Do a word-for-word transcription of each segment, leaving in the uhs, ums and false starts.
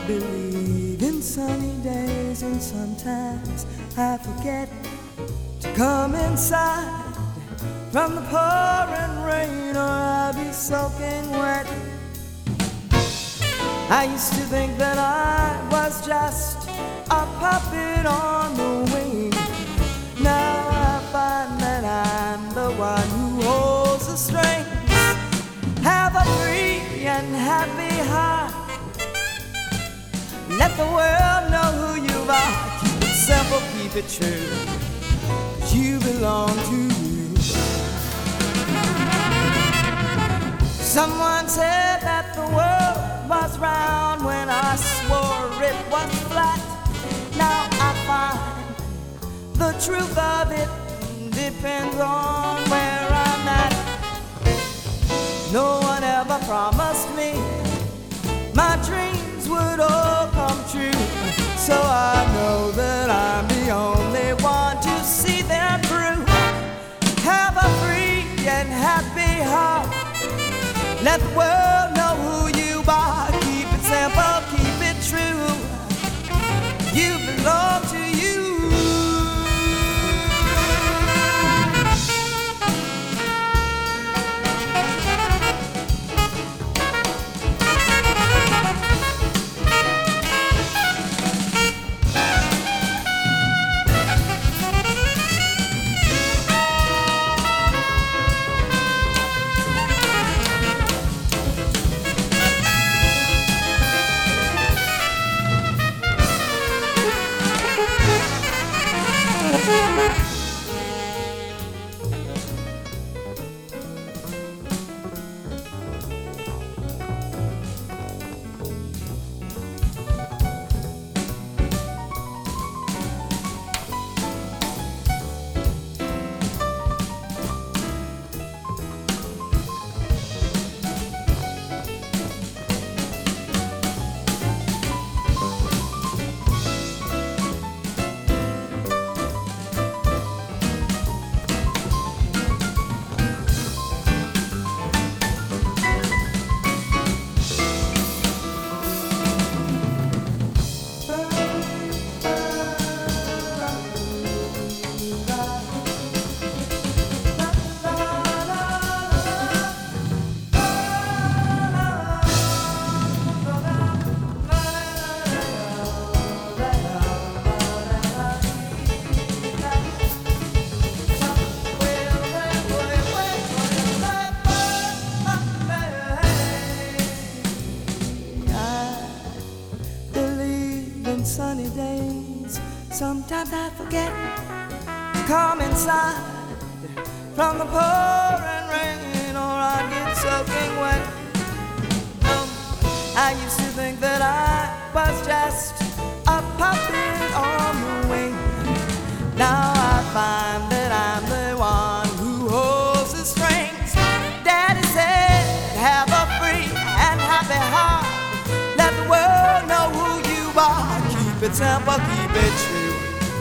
believe in sunny days, and sometimes I forget to come inside from the pouring rain, or I'll be soaking wet. I used to think that I was just a puppet on the wing. Now I find that I'm the one who holds the strings. Have a free and happy heart. Let the world know who you are. Keep it simple, keep it true, 'cause you belong to you. Someone said that the world was round when I swore it was flat. Now I find the truth of it depends on where I'm at. No one ever promised me my dreams would all come true, so I know that I'm the only one to see them through. Have a free and happy heart. Let the world know who you are. Keep it simple, keep it true. You belong to you. Sunny days, sometimes I forget to come inside from the pouring rain, or I get soaking wet. Um, I used to think that I was just a puppet on the wing. Now I find that I'm the one who holds the strings. Daddy said, have a free and happy heart. Let the world know who you are. Keep it simple, keep it true.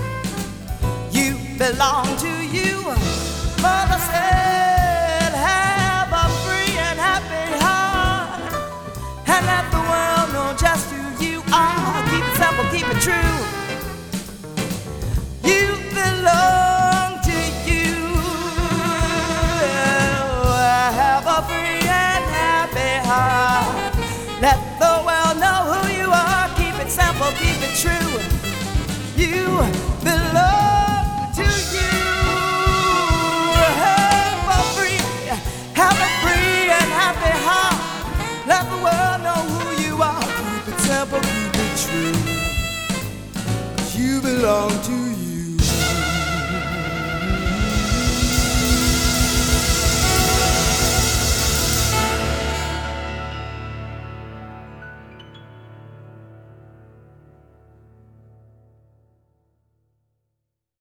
You belong to you. Mother said, have a free and happy heart, and let the world know just who you are. Keep it simple, keep it true. You belong to you. Have a free and happy heart. Let the world know who you are. Keep it simple, keep it true. You